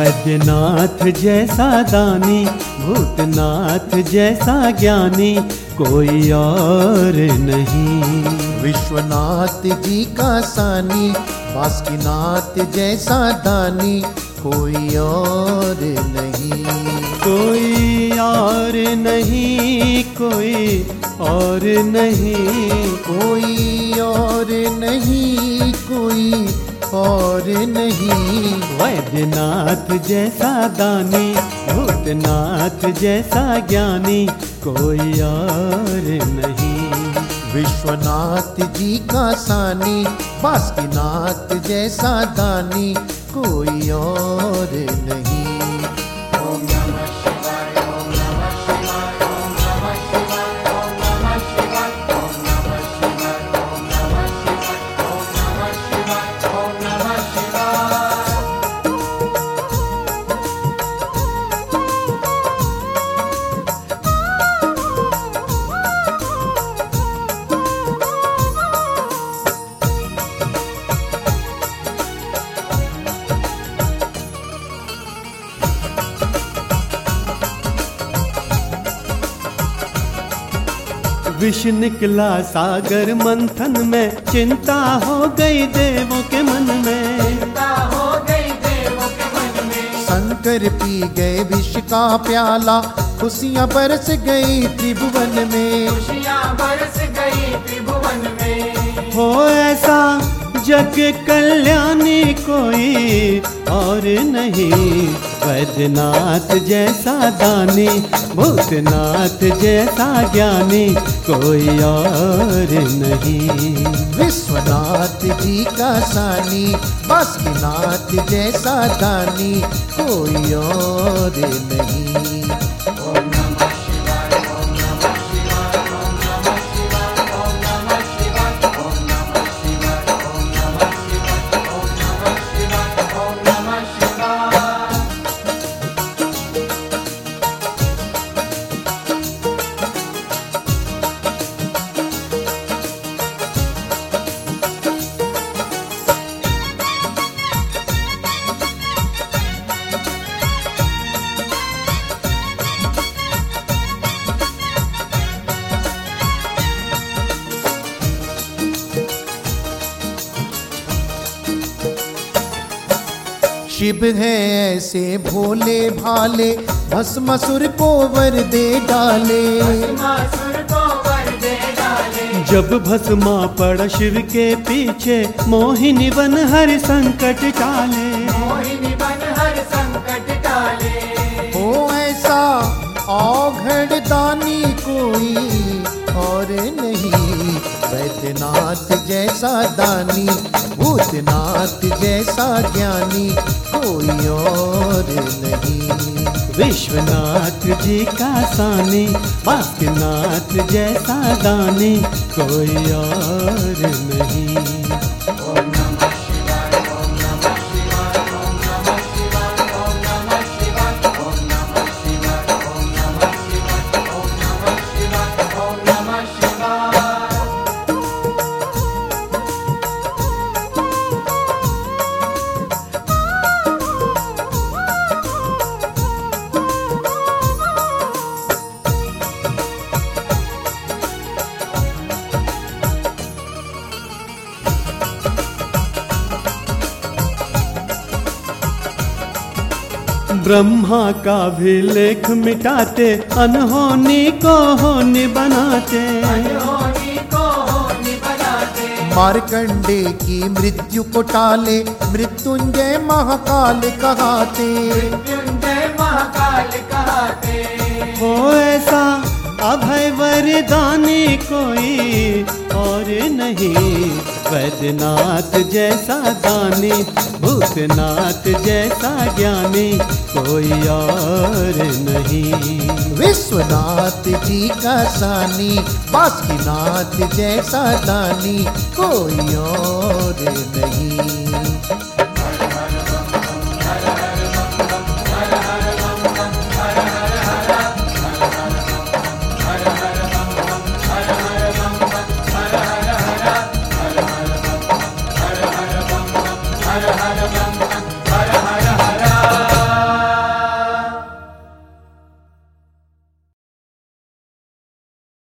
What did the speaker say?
वैद्यनाथ जैसा दानी, भूतनाथ जैसा ज्ञानी, कोई और नहीं। विश्वनाथ जी का सानी, बासुकीनाथ जैसा दानी, कोई और नहीं। कोई और नहीं, कोई और नहीं, कोई और नहीं, कोई और नहीं। वैद्यनाथ जैसा दानी, भूतनाथ जैसा ज्ञानी, कोई और नहीं। विश्वनाथ जी का सानी, बासुकीनाथ जैसा दानी, कोई और नहीं। ओम नमः शिवाय, ओम नमः शिवाय, ओम नमः शिवाय, ओम नमः शिवाय, ओम नमः शिवाय, ओम नमः शिवाय, ओम नमः शिवाय, ओम नमः शिवाय। विष निकला सागर मंथन में, चिंता हो गई देवों के मन में। चिंता हो गई देवों के मन में। शंकर पी गए विष का प्याला, खुशियां बरस गई त्रिभुवन में। खुशियां बरस गई त्रिभुवन में। हो ऐसा जग कल्याणी कोई और नहीं। वैद्यनाथ जैसा दानी, भूतनाथ जैसा ज्ञानी, कोई और नहीं। विश्वनाथ जी का सानी, बासुकीनाथ जैसा दानी, कोई और नहीं। ओम नमः शिवाय, ओम नमः शिवाय, ओम नमः शिवाय, ओम नमः शिवाय, ओम नमः शिवाय, ओम नमः शिवाय, ओम नमः शिवाय, ओम नमः शिवाय। शिव है ऐसे भोले भाले, भस्मासुर को वर दे डाले। भस्मासुर को वर दे डाले। जब भस्मा पड़ा शिव के पीछे, मोहिनी बन हर संकट टाले। मोहिनी बन हर संकट टाले। हो ऐसा औघड़ दानी कोई और नहीं। वैद्यनाथ जैसा दानी, भूतनाथ जैसा ज्ञानी, कोई और नहीं। विश्वनाथ जी का सानी, बासुकीनाथ जैसा दानी, कोई और नहीं। ओम नमः शिवाय, ओम नमः शिवाय, ओम नमः शिवाय, ओम नमः शिवाय, ओम नमः शिवाय, ओम नमः शिवाय, ओम नमः शिवाय, ओम नमः शिवाय। ब्रह्मा का भी लेख मिटाते, अनहोनी को होनी बनाते। अनहोनी को होनी बनाते। मार्कंडे की मृत्यु को टाले, मृत्युंजय महाकाल कहाते। मृत्युंजय महाकाल कहाते। हो ऐसा अभय वरदानी कोई और नहीं। वैद्यनाथ जैसा दानी, भूतनाथ जैसा ज्ञानी, कोई और नहीं। विश्वनाथ जी का सानी, बासुकीनाथ जैसा दानी, कोई और नहीं। हर हर बम